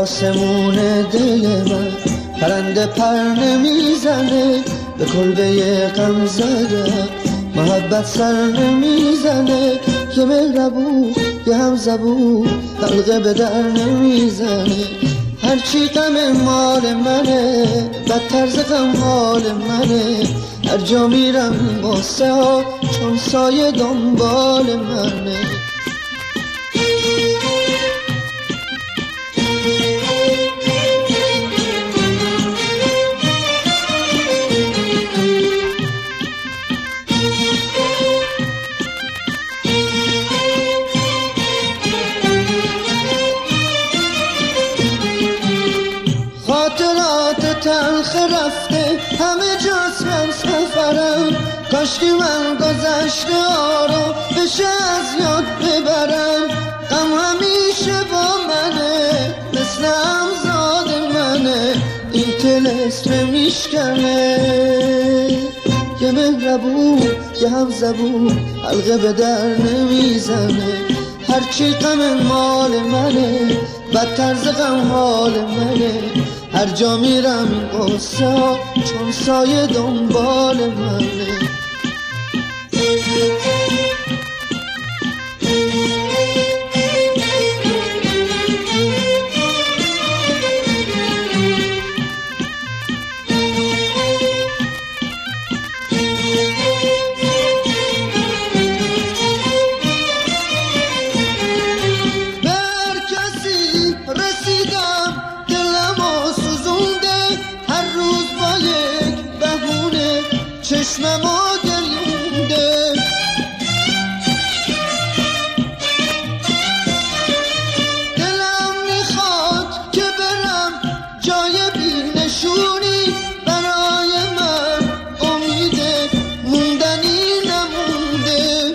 آسمون دل من پرنده پر نمیزنه، به کلبه غم زدم محبت سر نمیزنه. یه مهربون یه همزبون حلقه به در نمیزنه. هرچی غم مال منه بدتر ز غم حال منه. هر جا میرم قصه ها چون سایه دنبال منه. خاطرات تلخ رفته همه جاست من سفرم. کاشکی من گذشته ها رو بشه از یاد ببرم. غم همیشه با منه مثل همزاد منه. این طلسم میشکنه. یه مهربون یه همزبون حلقه به در نمیزنه. هرچی غم مال منه بدتر ز غم حال منه. هر جا میرم این قصه ها چون سایه دنبال منه. چشممو گریونده دلم میخواد که برم جای بی‌نشونی. برای من امید موندنی نمونده.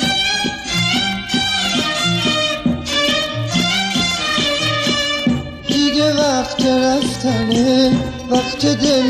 دیگه وقت رفتنه، وقت دل